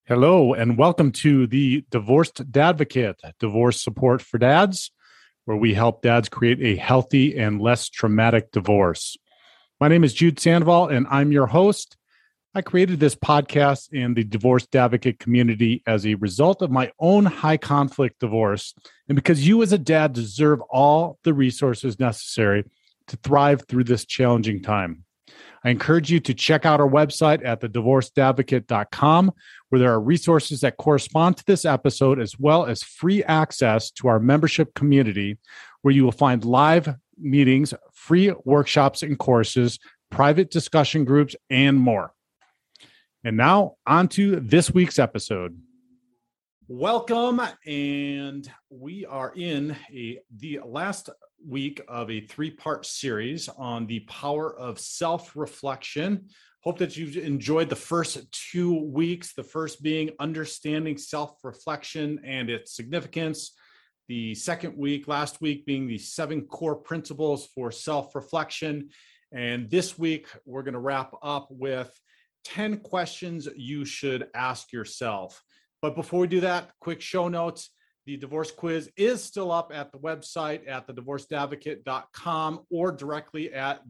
Hello, and welcome to the Divorced Dadvocate, divorce support for dads, where we help dads create a healthy and less traumatic divorce. My name is Jude Sandoval, and I'm your host. I created this podcast in the Divorced Advocate community as a result of my own high conflict divorce, and because you as a dad deserve all the resources necessary to thrive through this challenging time. I encourage you to check out our website at thedivorcedadvocate.com, where there are resources that correspond to this episode, as well as free access to our membership community, where you will find live meetings, free workshops and courses, private discussion groups, and more. And now on to this week's episode. Welcome, and we are in the last week of a three-part series on the power of self-reflection. Hope that you've enjoyed the first 2 weeks, the first being understanding self-reflection and its significance. The second week, last week, being the 7 core principles for self-reflection. And this week, we're going to wrap up with 10 questions you should ask yourself. But before we do that, quick show notes. The divorce quiz is still up at the website at thedivorcedadvocate.com or directly at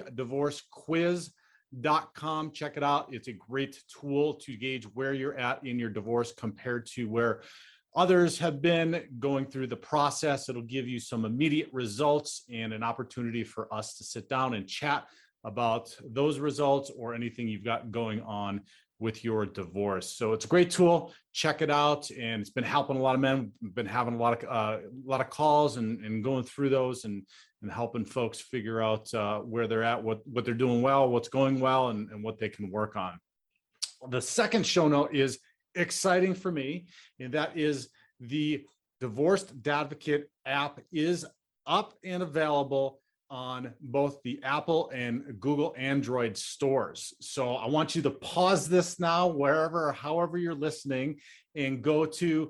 thedivorcequiz.com. Check it out. It's a great tool to gauge where you're at in your divorce compared to where others have been going through the process. It'll give you some immediate results and an opportunity for us to sit down and chat about those results or anything you've got going on with your divorce. So it's a great tool. Check it out. And it's been helping a lot of men. We've been having a lot of calls and going through those and helping folks figure out where they're at, what they're doing well, what's going well, and what they can work on. The second show note is exciting for me, and that is the Divorced Dadvocate app is up and available on both the Apple and Google Android stores. So I want you to pause this now, wherever or however you're listening, and go to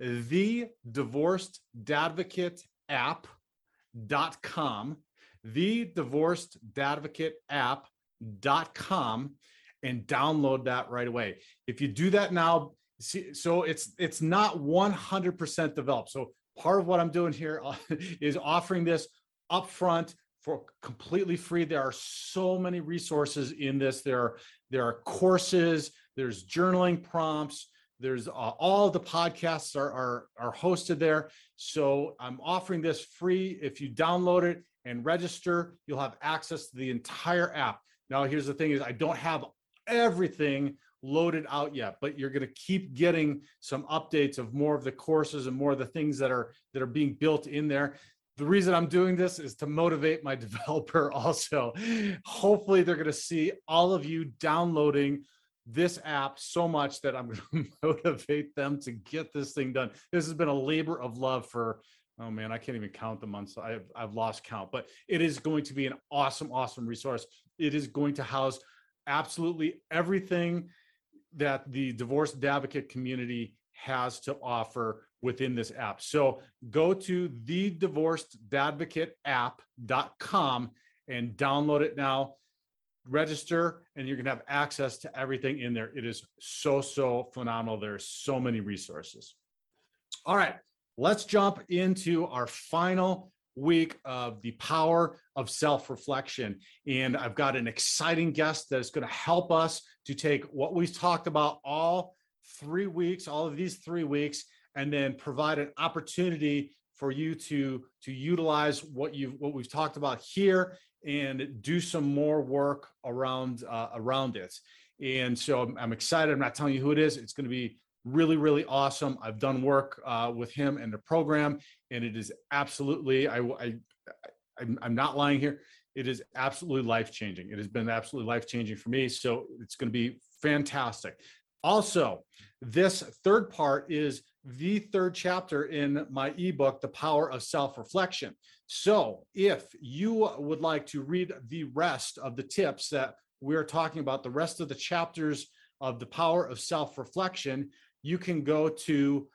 thedivorcedadvocateapp.com, thedivorcedadvocateapp.com, and download that right away. If you do that now, so it's not 100% developed. So part of what I'm doing here is offering this upfront for completely free. There are so many resources in this. There are courses, there's journaling prompts, there's all the podcasts are hosted there. So I'm offering this free. If you download it and register, you'll have access to the entire app. Now, here's the thing is I don't have everything loaded out yet, but you're going to keep getting some updates of more of the courses and more of the things that are being built in there. The reason I'm doing this is to motivate my developer also. Hopefully they're going to see all of you downloading this app so much that I'm going to motivate them to get this thing done. This has been a labor of love for, oh man, I can't even count the months. I've lost count, but it is going to be an awesome, awesome resource. It is going to house absolutely everything that the Divorced Advocate community has to offer within this app. So go to thedivorcedadvocateapp.com and download it now, register, and you're going to have access to everything in there. It is so phenomenal. There's so many resources. All right, let's jump into our final week of the power of self-reflection. And I've got an exciting guest that is going to help us to take what we've talked about all of these 3 weeks, and then provide an opportunity for you to utilize what we've talked about here and do some more work around it. And so I'm excited. I'm not telling you who it is. It's going to be really, really awesome. I've done work with him and the program, and it is absolutely, I'm not lying here. It is absolutely life-changing. It has been absolutely life-changing for me. So it's going to be fantastic. Also, this third part is the third chapter in my ebook, The Power of Self-Reflection. So if you would like to read the rest of the tips that we're talking about, the rest of the chapters of The Power of Self-Reflection, you can go to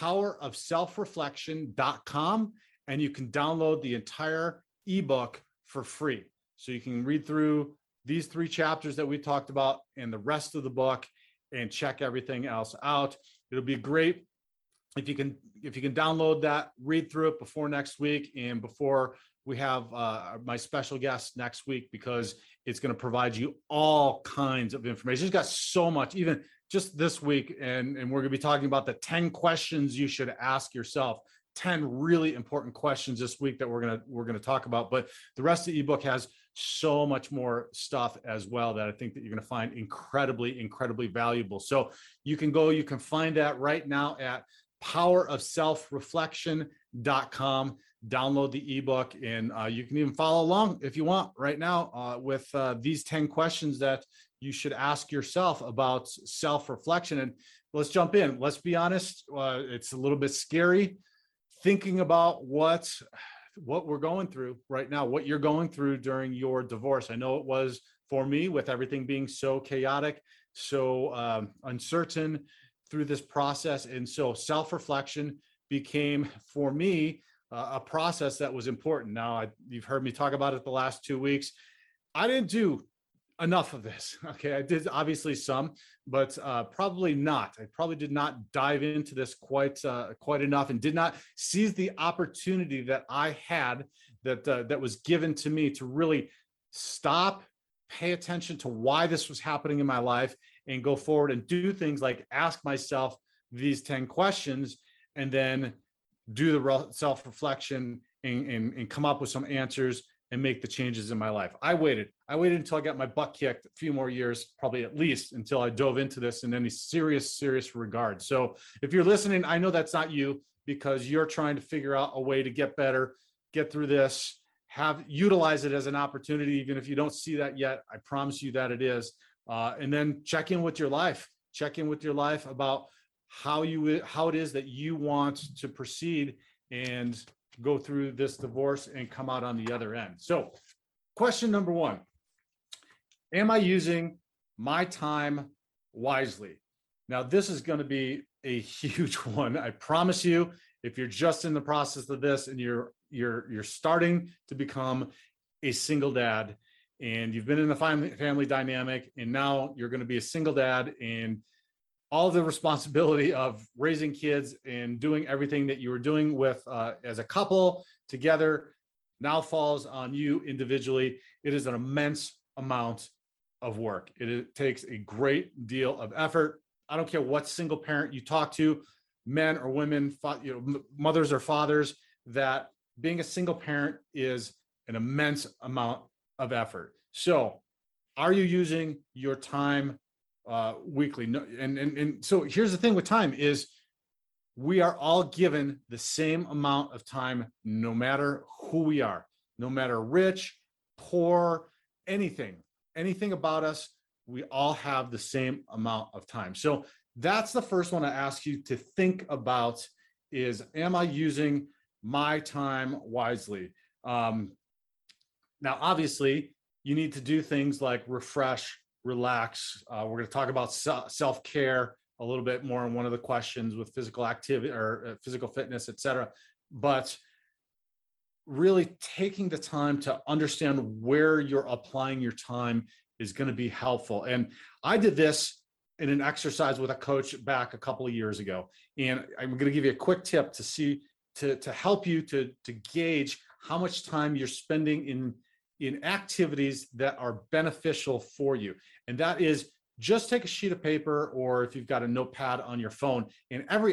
powerofselfreflection.com and you can download the entire ebook for free. So you can read through these 3 chapters that we talked about and the rest of the book. and check everything else out. It'll be great if you can download that, read through it before next week and before we have my special guest next week, because it's going to provide you all kinds of information. It's got so much, even just this week, and we're going to be talking about the 10 questions you should ask yourself. 10 really important questions this week that we're going to talk about. But the rest of the ebook has so much more stuff as well that I think that you're going to find incredibly valuable. So you can find that right now at powerofselfreflection.com. Download the ebook, and you can even follow along if you want right now with these 10 questions that you should ask yourself about self-reflection. And let's jump in. Let's be honest. It's a little bit scary thinking about what we're going through right now, what you're going through during your divorce. I know it was for me, with everything being so chaotic, so uncertain through this process. And so self-reflection became, for me, a process that was important. Now, you've heard me talk about it the last 2 weeks. I didn't do enough of this. Okay, I did obviously some, but probably not. I probably did not dive into this quite enough, and did not seize the opportunity that I had, that was given to me, to really stop, pay attention to why this was happening in my life, and go forward and do things like ask myself these 10 questions, and then do the self-reflection and come up with some answers and make the changes in my life. I waited until I got my butt kicked, a few more years, probably at least, until I dove into this in any serious regard. So if you're listening, I know that's not you, because you're trying to figure out a way to get better, get through this, utilize it as an opportunity. Even if you don't see that yet, I promise you that it is. And then check in with your life about how it is that you want to proceed and go through this divorce and come out on the other end. So question number 1, am I using my time wisely? Now, this is going to be a huge one. I promise you, if you're just in the process of this and you're starting to become a single dad, and you've been in the family dynamic, and now you're going to be a single dad, and all the responsibility of raising kids and doing everything that you were doing with as a couple together now falls on you individually. It is an immense amount of work. It takes a great deal of effort. I don't care what single parent you talk to, men or women, mothers or fathers, that being a single parent is an immense amount of effort. So are you using your time weekly? No, and so here's the thing with time is, we are all given the same amount of time, no matter who we are, no matter rich, poor, anything about us. We all have the same amount of time. So that's the first one I ask you to think about is, am I using my time wisely? Now, obviously, you need to do things like refresh, relax. We're going to talk about self-care a little bit more in one of the questions with physical activity or physical fitness, et cetera. But really taking the time to understand where you're applying your time is going to be helpful. And I did this in an exercise with a coach back a couple of years ago. And I'm going to give you a quick tip to help you to gauge how much time you're spending in activities that are beneficial for you. And that is, just take a sheet of paper, or if you've got a notepad on your phone, and every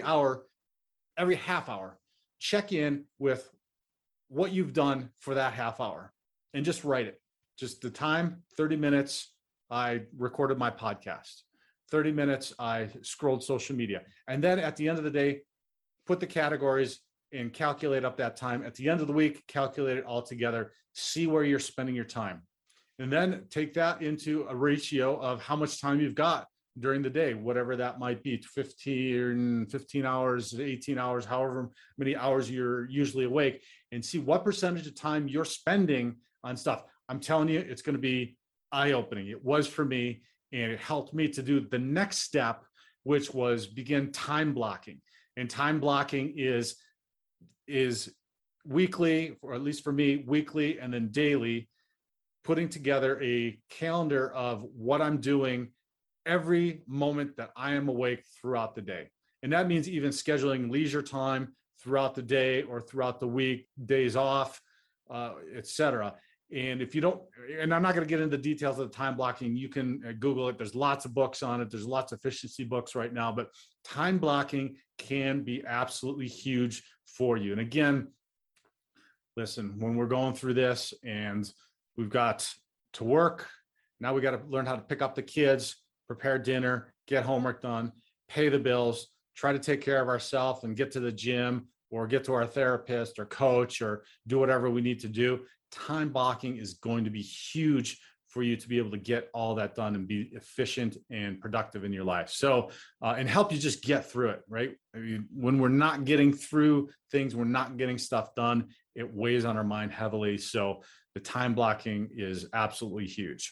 half hour, check in with what you've done for that half hour and just write it. Just the time, 30 minutes, I recorded my podcast. 30 minutes, I scrolled social media. And then at the end of the day, put the categories and calculate up that time. At the end of the week, calculate it all together, see where you're spending your time. And then take that into a ratio of how much time you've got during the day, whatever that might be, 15 hours, 18 hours, however many hours you're usually awake, and see what percentage of time you're spending on stuff. I'm telling you, it's going to be eye-opening. It was for me, and it helped me to do the next step, which was begin time blocking. And time blocking is weekly, or at least for me, weekly and then daily, putting together a calendar of what I'm doing every moment that I am awake throughout the day. And that means even scheduling leisure time throughout the day or throughout the week, days off, etc. And if you don't, and I'm not going to get into the details of the time blocking, you can Google it. There's lots of books on it. There's lots of efficiency books right now, but time blocking can be absolutely huge for you. And again, listen, when we're going through this and we've got to work, now we got to learn how to pick up the kids, prepare dinner, get homework done, pay the bills, try to take care of ourselves and get to the gym or get to our therapist or coach or do whatever we need to do. Time blocking is going to be huge for you to be able to get all that done and be efficient and productive in your life. So, and help you just get through it, right? I mean, when we're not getting through things, we're not getting stuff done, it weighs on our mind heavily. So the time blocking is absolutely huge.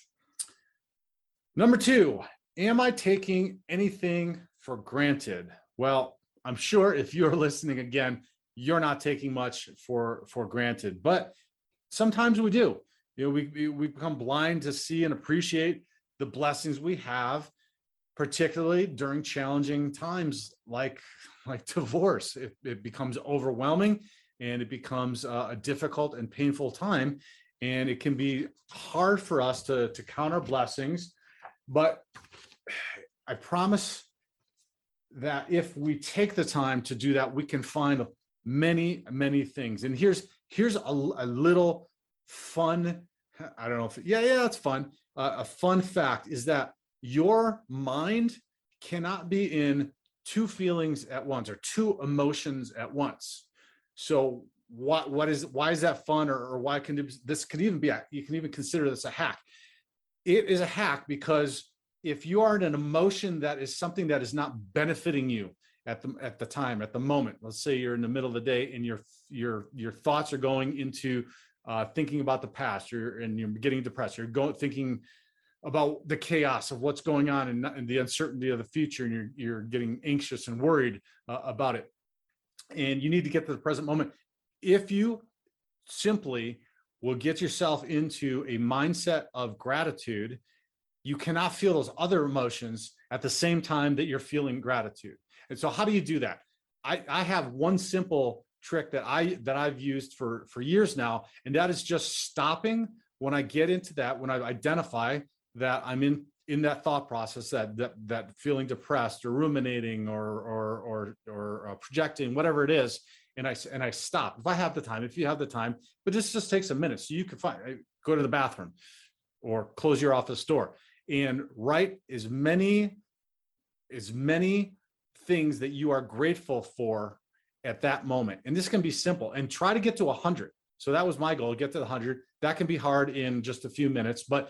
Number 2, am I taking anything for granted? Well, I'm sure if you're listening again, you're not taking much for granted, but sometimes we do. You know, we become blind to see and appreciate the blessings we have, particularly during challenging times like divorce. It becomes overwhelming and it becomes a difficult and painful time, and it can be hard for us to count our blessings. But I promise that if we take the time to do that, we can find many, many things. And here's a little fun, I don't know if, it's fun. A fun fact is that your mind cannot be in 2 feelings at once or 2 emotions at once. So why is that fun, or why can this could even be, you can even consider this a hack. It is a hack because if you are in an emotion that is something that is not benefiting you at the time, at the moment, let's say you're in the middle of the day and your thoughts are going into thinking about the past, and you're getting depressed, you're thinking about the chaos of what's going on and the uncertainty of the future, and you're getting anxious and worried about it. And you need to get to the present moment. If you simply will get yourself into a mindset of gratitude, you cannot feel those other emotions at the same time that you're feeling gratitude. And so how do you do that? I have one simple trick that I've used for years now, and that is just stopping when I get into that, when I identify that I'm in that thought process, that feeling depressed or ruminating or projecting, whatever it is, and I stop. If I have the time, if you have the time, but this just takes a minute. So you can go to the bathroom or close your office door and write as many things that you are grateful for at that moment. And this can be simple, and try to get to 100. So that was my goal, get to the 100. That can be hard in just a few minutes, but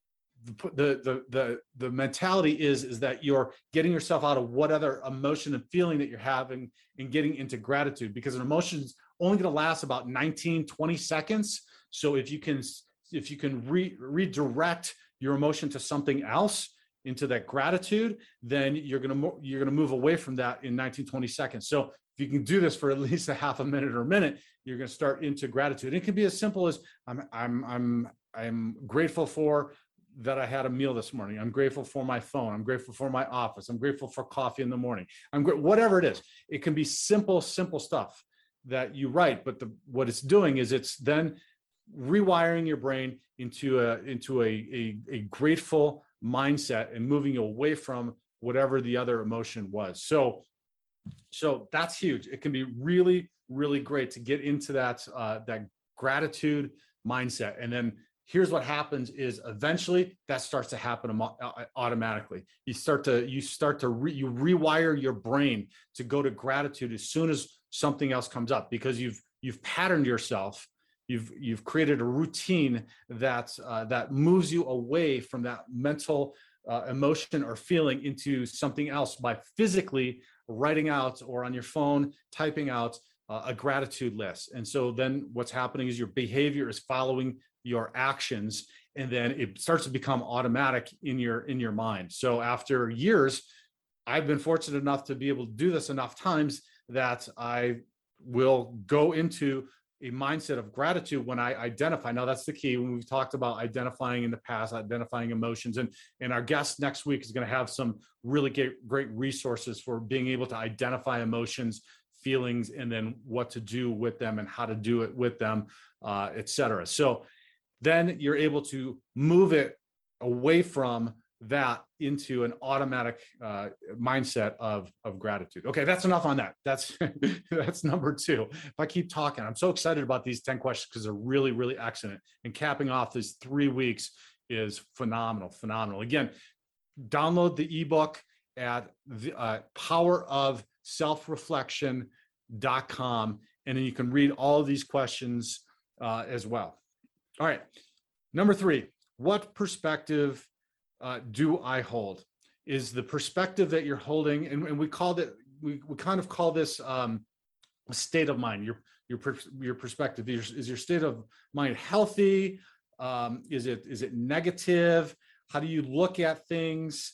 the mentality is that you're getting yourself out of what other emotion and feeling that you're having and getting into gratitude, because an emotion is only going to last about 19-20 seconds. So if you can redirect your emotion to something else, into that gratitude, then you're going to move away from that in 19-20 seconds. So if you can do this for at least a half a minute or a minute, you're going to start into gratitude. It can be as simple as I'm grateful for that I had a meal this morning. I'm grateful for my phone. I'm grateful for my office. I'm grateful for coffee in the morning. Whatever it is. It can be simple stuff that you write, but what it's doing is it's then rewiring your brain into a grateful mindset and moving you away from whatever the other emotion was. So that's huge. It can be really, really great to get into that gratitude mindset. And then here's what happens is eventually that starts to happen automatically. You rewire your brain to go to gratitude as soon as something else comes up, because you've patterned yourself. You've created a routine that moves you away from that mental emotion or feeling into something else by physically writing out or on your phone, typing out a gratitude list. And so then what's happening is your behavior is following your actions, and then it starts to become automatic in your mind. So after years, I've been fortunate enough to be able to do this enough times that I will go into a mindset of gratitude when I identify. Now, that's the key. When we've talked about identifying in the past, identifying emotions, and our guest next week is going to have some really great resources for being able to identify emotions, feelings, and then what to do with them and how to do it with them, et cetera. So then you're able to numove it away from that into an automatic mindset of gratitude. Okay, that's enough on that. That's that's number 2. If I keep talking, I'm so excited about these 10 questions because they're really, really excellent. And capping off these 3 weeks is phenomenal. Again, download the ebook at the powerofselfreflection.com, and then you can read all of these questions as well. All right, number 3, what perspective do I hold? Is the perspective that you're holding, and we called it, we kind of call this a state of mind. Your perspective, is your state of mind healthy? Is it negative? How do you look at things?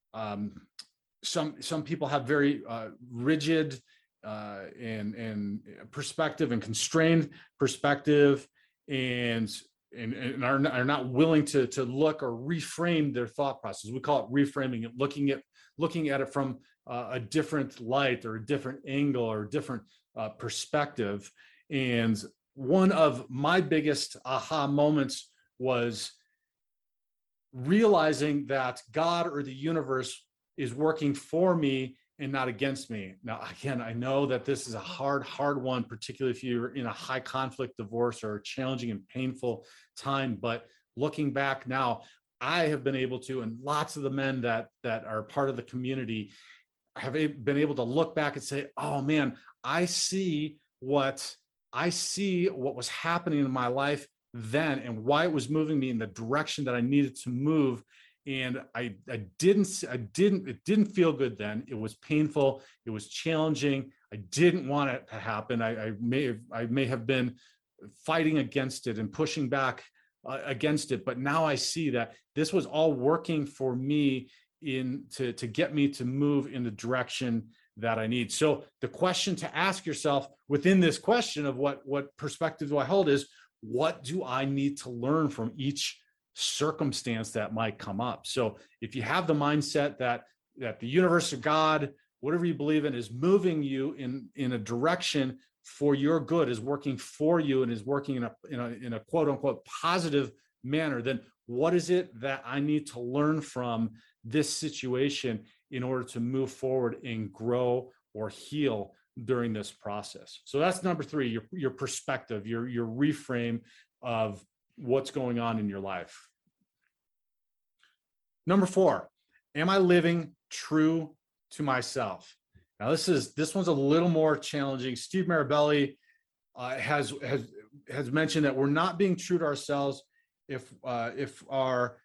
Some people have very rigid and perspective and constrained perspective, and are not willing to look or reframe their thought process. We call it reframing it, looking at it from a different light or a different angle or a different perspective. And one of my biggest aha moments was realizing that God or the universe is working for me and not against me. Now, again, I know that this is a hard one, particularly if you're in a high conflict divorce or a challenging and painful time. But looking back now, I have been able to, and lots of the men that are part of the community have been able to look back and say, oh man, I see what was happening in my life then and why it was moving me in the direction that I needed to move. And it didn't feel good then. It was painful. It was challenging. I didn't want it to happen. I may have been fighting against it and pushing back against it. But now I see that this was all working for me to get me to move in the direction that I need. So the question to ask yourself within this question of what perspective do I hold is, what do I need to learn from each circumstance that might come up? So if you have the mindset that the universe or God, whatever you believe in, is moving you in a direction for your good, is working for you, and is working in a quote unquote positive manner, then what is it that I need to learn from this situation in order to move forward and grow or heal during this process? So that's number 3, your perspective, your reframe of what's going on in your life. Number 4, am I living true to myself? Now this one's a little more challenging. Steve Marabelli has mentioned that we're not being true to ourselves if we're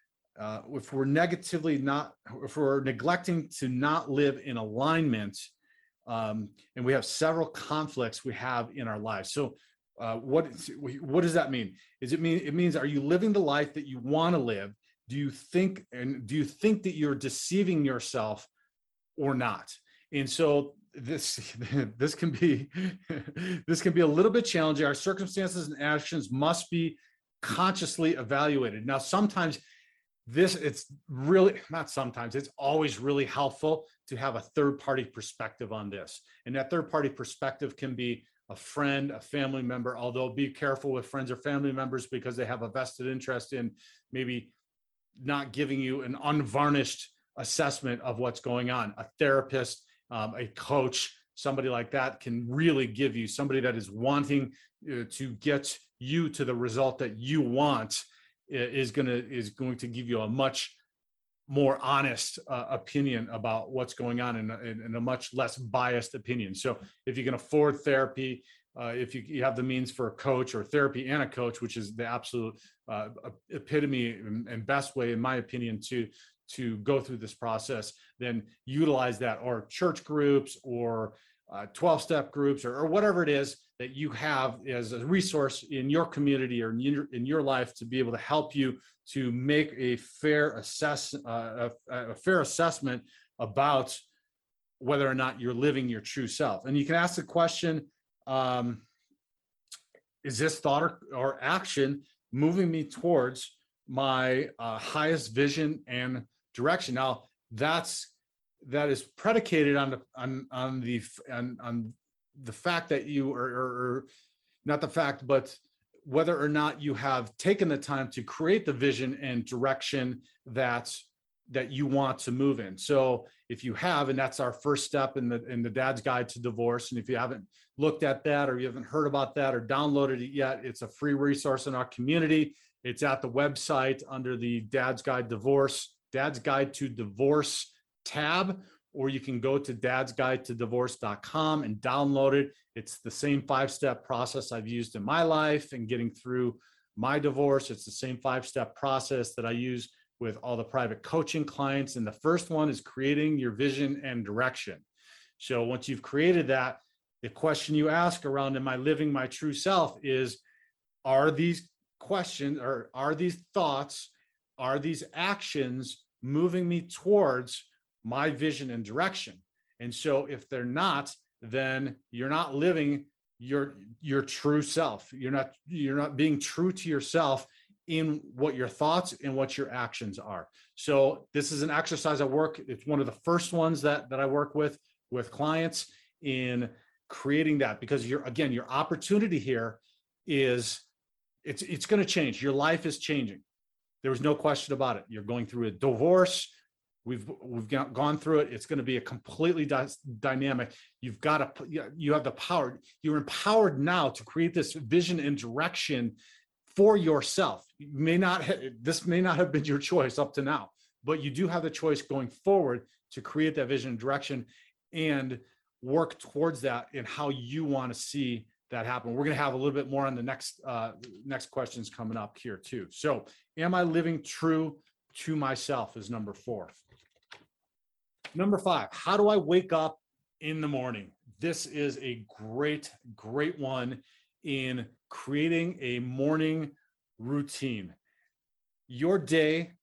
neglecting to not live in alignment, and we have several conflicts we have in our lives. So what does that mean? It means, are you living the life that you want to live? Do you think that you're deceiving yourself or not? And so this can be a little bit challenging. Our circumstances and actions must be consciously evaluated. Now, sometimes it's always really helpful to have a third-party perspective on this. And that third-party perspective can be a friend, a family member, although be careful with friends or family members because they have a vested interest in maybe not giving you an unvarnished assessment of what's going on. A therapist, a coach, somebody like that can really give you, somebody that is wanting to get you to the result that you want is going to give you a much more honest opinion about what's going on and a much less biased opinion. So if you can afford therapy, if you have the means for a coach or therapy and a coach, which is the absolute epitome and best way, in my opinion, to go through this process, then utilize that, or church groups or 12-step groups or whatever it is that you have as a resource in your community or in your life to be able to help you to make a fair assessment about whether or not you're living your true self. And you can ask the question, is this thought or action moving me towards my highest vision and direction? Now, that is predicated on the fact that you or not the fact, but whether or not you have taken the time to create the vision and direction that you want to move in. So if you have, and that's our first step in the Dad's Guide to Divorce. And if you haven't looked at that, or you haven't heard about that or downloaded it yet, it's a free resource in our community. It's at the website under the Dad's Guide to Divorce tab, or you can go to dadsguidetodivorce.com and download it. It's the same 5-step process I've used in my life and getting through my divorce. It's the same 5-step process that I use with all the private coaching clients. And the first one is creating your vision and direction. So once you've created that, the question you ask around, am I living my true self, is, are these questions, or are these thoughts, are these actions moving me towards my vision and direction? And so if they're not, then you're not living your true self. You're not being true to yourself in what your thoughts and what your actions are. So this is an exercise I work. It's one of the first ones that I work with clients in creating that, because your opportunity here is it's going to change. Your life is changing. There was no question about it. You're going through a divorce. We've gone through it. It's going to be a completely dynamic. You have the power. You're empowered now to create this vision and direction for yourself. This may not have been your choice up to now, but you do have the choice going forward to create that vision and direction and work towards that and how you want to see that happen. We're going to have a little bit more on the next questions coming up here too. So, am I living true to myself is number 4. Number 5, how do I wake up in the morning? This is a great one in creating a morning routine. Your day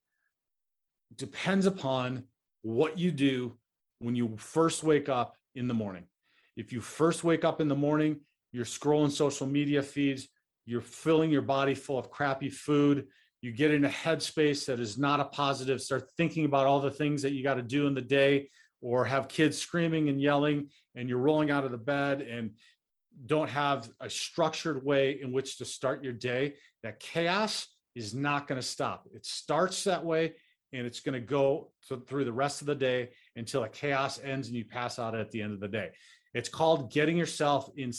depends upon what you do when you first wake up in the morning. If you first wake up in the morning, you're scrolling social media feeds, you're filling your body full of crappy food, you get in a headspace that is not a positive, start thinking about all the things that you got to do in the day, or have kids screaming and yelling, and you're rolling out of the bed and don't have a structured way in which to start your day, that chaos is not going to stop. It starts that way, and it's going to go through the rest of the day until the chaos ends and you pass out at the end of the day. It's called getting yourself in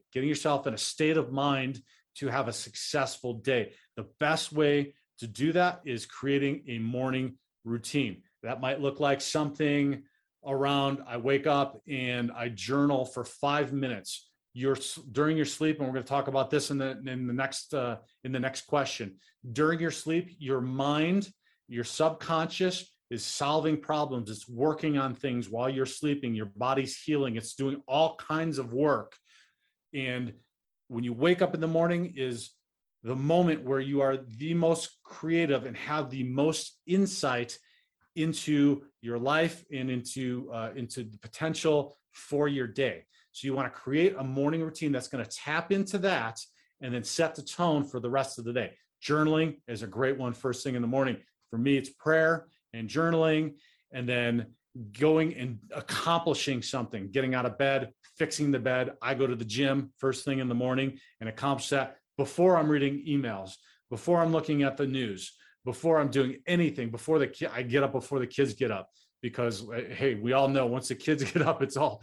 a state of mind to have a successful day. The best way to do that is creating a morning routine. That might look like something around, I wake up and I journal for 5 minutes. During your sleep, and we're going to talk about this in the next question. During your sleep, your mind, your subconscious is solving problems. It's working on things while you're sleeping. Your body's healing. It's doing all kinds of work. And when you wake up in the morning is the moment where you are the most creative and have the most insight into your life and into the potential for your day. So you want to create a morning routine that's going to tap into that and then set the tone for the rest of the day. Journaling is a great one first thing in the morning. For me, it's prayer and journaling, and then going and accomplishing something, getting out of bed, fixing the bed. I go to the gym first thing in the morning and accomplish that before I'm reading emails, before I'm looking at the news, before I'm doing anything, I get up before the kids get up. Because hey, we all know once the kids get up, it's all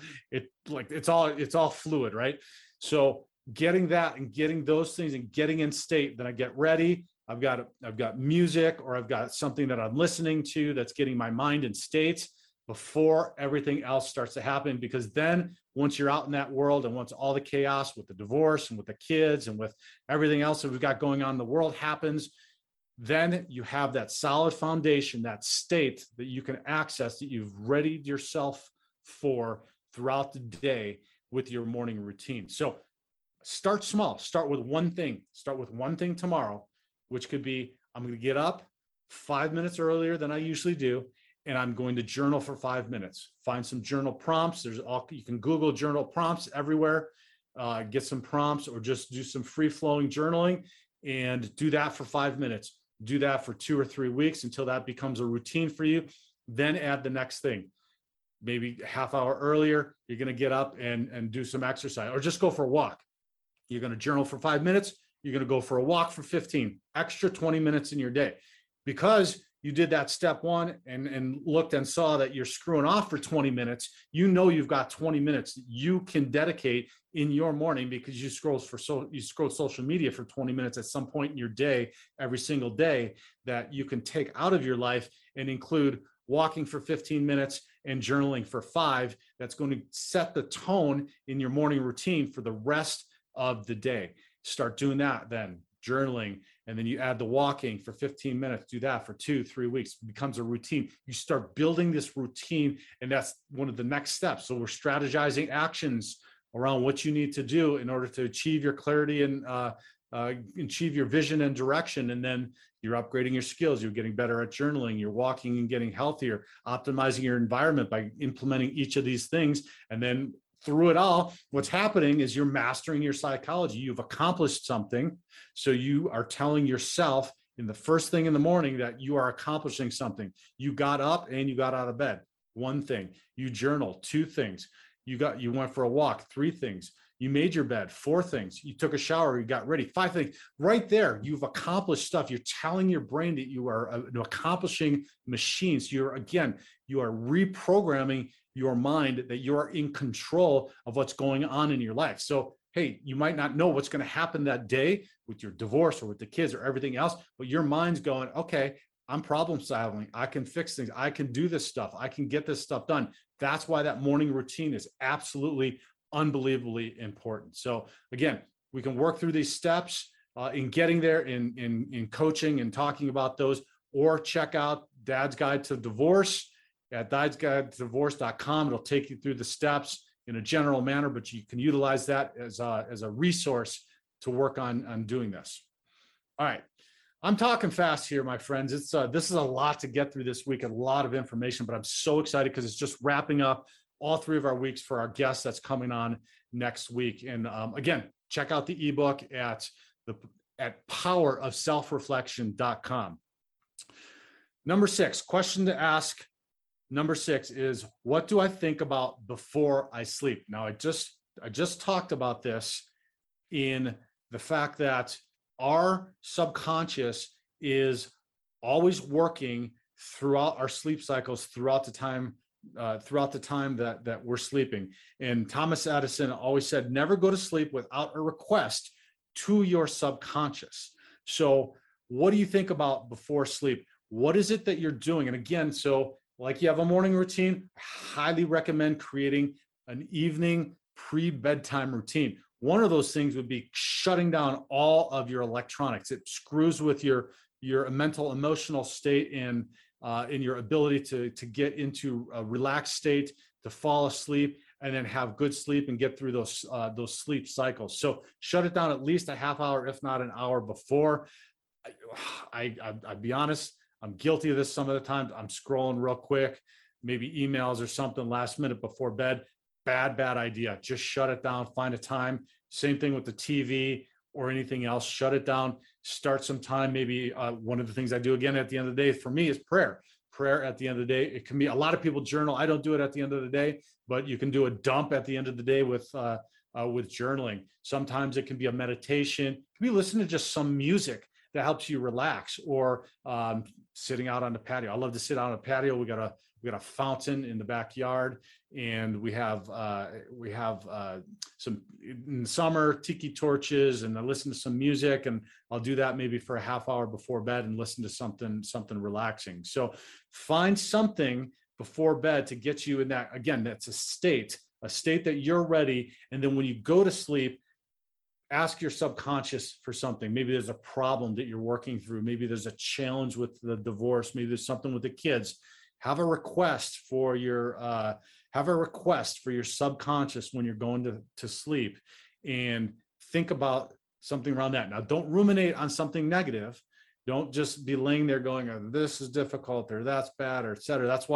fluid, right? So getting that and getting those things and getting in state, then I get ready. I've got music, or I've got something that I'm listening to that's getting my mind in state before everything else starts to happen. Because then once you're out in that world, and once all the chaos with the divorce and with the kids and with everything else that we've got going on in the world happens, then you have that solid foundation, that state that you can access, that you've readied yourself for throughout the day with your morning routine. So start small. Start with one thing. Start with one thing tomorrow, which could be, I'm going to get up 5 minutes earlier than I usually do, and I'm going to journal for 5 minutes. Find some journal prompts. You can Google journal prompts everywhere. get some prompts, or just do some free-flowing journaling, and do that for 5 minutes. Do that for 2 or 3 weeks until that becomes a routine for you. Then add the next thing. Maybe a half hour earlier, you're going to get up and do some exercise, or just go for a walk. You're going to journal for 5 minutes. You're going to go for a walk for 15, extra 20 minutes in your day. Because you did that step one and looked and saw that you're screwing off for 20 minutes, you know you've got 20 minutes that you can dedicate in your morning, because you scroll social media for 20 minutes at some point in your day, every single day, that you can take out of your life and include walking for 15 minutes and journaling for 5. That's going to set the tone in your morning routine for the rest of the day. Start doing that then, journaling, and then you add the walking for 15 minutes. Do that for 2-3 weeks. It becomes a routine. You start building this routine, and that's one of the next steps. So we're strategizing actions around what you need to do in order to achieve your clarity and achieve your vision and direction. And then you're upgrading your skills. You're getting better at journaling. You're walking and getting healthier, optimizing your environment by implementing each of these things. And then through it all, what's happening is you're mastering your psychology. You've accomplished something. So you are telling yourself in the first thing in the morning that you are accomplishing something. You got up and you got out of bed. 1 thing. You journaled. 2 things. You went for a walk. 3 things. You made your bed. 4 things. You took a shower. You got ready. 5 things. Right there, you've accomplished stuff. You're telling your brain that you are an accomplishing machine. So you are reprogramming your mind that you are in control of what's going on in your life. So, hey, you might not know what's going to happen that day with your divorce or with the kids or everything else, but your mind's going, okay, I'm problem solving. I can fix things. I can do this stuff. I can get this stuff done. That's why that morning routine is absolutely unbelievably important. So again, we can work through these steps in getting there in coaching and talking about those, or check out Dad's Guide to Divorce at dadsguidedivorce.com. It'll take you through the steps in a general manner, but you can utilize that as a resource to work on doing this. All right. I'm talking fast here, my friends. This is a lot to get through this week, a lot of information, but I'm so excited because it's just wrapping up all 3 of our weeks for our guest that's coming on next week. And again, check out the ebook at powerofselfreflection.com. Number 6, question to ask. Number 6 is, what do I think about before I sleep? Now, I just talked about this in the fact that our subconscious is always working throughout our sleep cycles, throughout the time that we're sleeping. And Thomas Edison always said, never go to sleep without a request to your subconscious. So what do you think about before sleep? What is it that you're doing? And again, so like you have a morning routine, I highly recommend creating an evening pre-bedtime routine. One of those things would be shutting down all of your electronics. It screws with your mental, emotional state and in your ability to get into a relaxed state, to fall asleep, and then have good sleep and get through those sleep cycles. So shut it down at least a half hour, if not an hour before. I'd be honest, I'm guilty of this some of the times. I'm scrolling real quick, maybe emails or something last minute before bed. Bad idea. Just shut it down. Find a time. Same thing with the TV or anything else. Shut it down. Start some time. Maybe one of the things I do again at the end of the day for me is prayer. Prayer at the end of the day. It can be, a lot of people journal. I don't do it at the end of the day, but you can do a dump at the end of the day with journaling. Sometimes it can be a meditation. It can be listening to just some music that helps you relax, or sitting out on the patio. I love to sit out on a patio. We got a fountain in the backyard, and we have some, in the summer, tiki torches, and I listen to some music, and I'll do that maybe for a half hour before bed and listen to something relaxing. So find something before bed to get you in that, again, that's a state that you're ready. And then when you go to sleep, ask your subconscious for something. Maybe there's a problem that you're working through. Maybe there's a challenge with the divorce. Maybe there's something with the kids. Have a request for your subconscious when you're going to sleep, and think about something around that. Now, don't ruminate on something negative. Don't just be laying there going, oh, this is difficult, or that's bad, or et cetera. That's why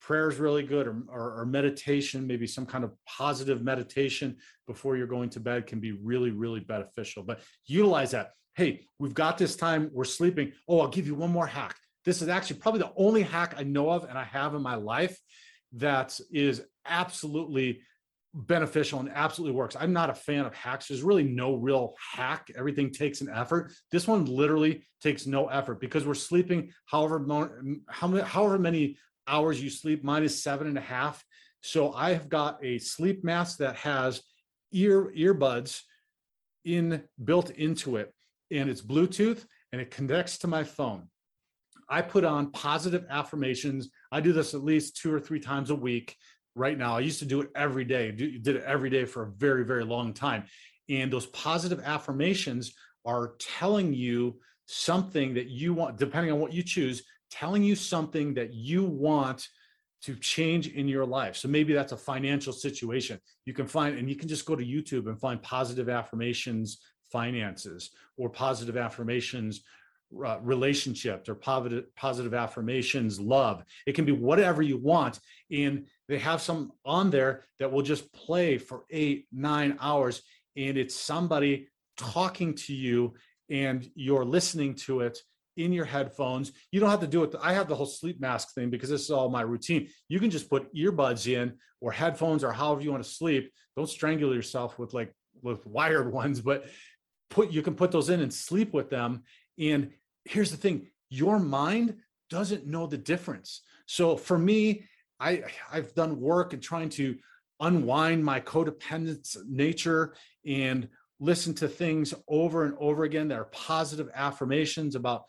prayer is really good, or meditation, maybe some kind of positive meditation before you're going to bed can be really, really beneficial. But utilize that. Hey, we've got this time, we're sleeping. Oh, I'll give you one more hack. This is actually probably the only hack I know of and I have in my life that is absolutely beneficial and absolutely works. I'm not a fan of hacks. There's really no real hack. Everything takes an effort. This one literally takes no effort because we're sleeping however many hours you sleep. Mine is 7.5. So I have got a sleep mask that has earbuds built into it, and it's Bluetooth, and it connects to my phone. I put on positive affirmations. I do this at least 2 or 3 times a week right now. I used to do it every day, did it every day for a very, very long time. And those positive affirmations are telling you something that you want, depending on what you choose, telling you something that you want to change in your life. So maybe that's a financial situation. You can find, and you can just go to YouTube and find positive affirmations, finances, or positive affirmations, relationships, or positive affirmations, love. It can be whatever you want. And they have some on there that will just play for 8-9 hours. And it's somebody talking to you and you're listening to it in your headphones. You don't have to do it. I have the whole sleep mask thing because this is all my routine. You can just put earbuds in or headphones or however you want to sleep. Don't strangle yourself with wired ones, but you can put those in and sleep with them. And here's the thing, your mind doesn't know the difference. So for me, I've done work in trying to unwind my codependent nature and listen to things over and over again that are positive affirmations about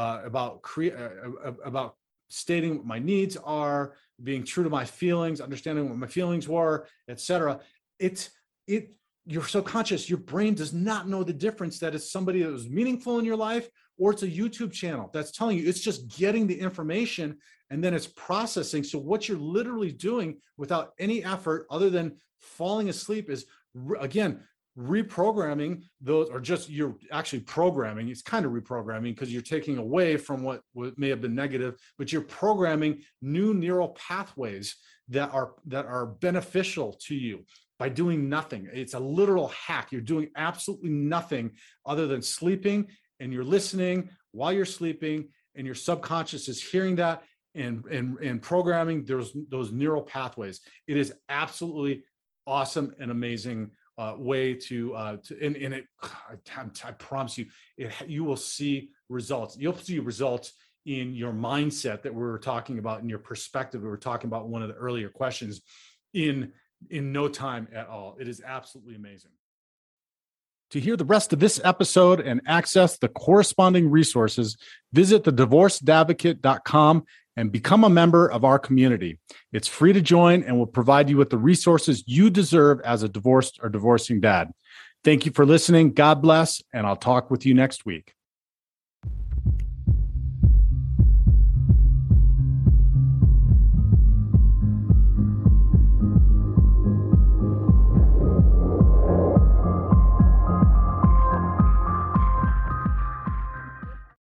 stating what my needs are, being true to my feelings, understanding what my feelings were, etc. Your subconscious, your brain does not know the difference that it's somebody that was meaningful in your life or it's a YouTube channel that's telling you. It's just getting the information and then it's processing. So what you're literally doing without any effort other than falling asleep is, again, reprogramming those, or just you're actually programming. It's kind of reprogramming because you're taking away from what may have been negative, but you're programming new neural pathways that are beneficial to you by doing nothing. It's a literal hack. You're doing absolutely nothing other than sleeping, and you're listening while you're sleeping, and your subconscious is hearing that and programming those neural pathways. It is absolutely awesome and amazing way to I promise you, you will see results. You'll see results in your mindset that we were talking about, in your perspective we were talking about in one of the earlier questions, in no time at all. It is absolutely amazing. To hear the rest of this episode and access the corresponding resources, visit thedivorcedadvocate.com and become a member of our community. It's free to join and will provide you with the resources you deserve as a divorced or divorcing dad. Thank you for listening. God bless, and I'll talk with you next week.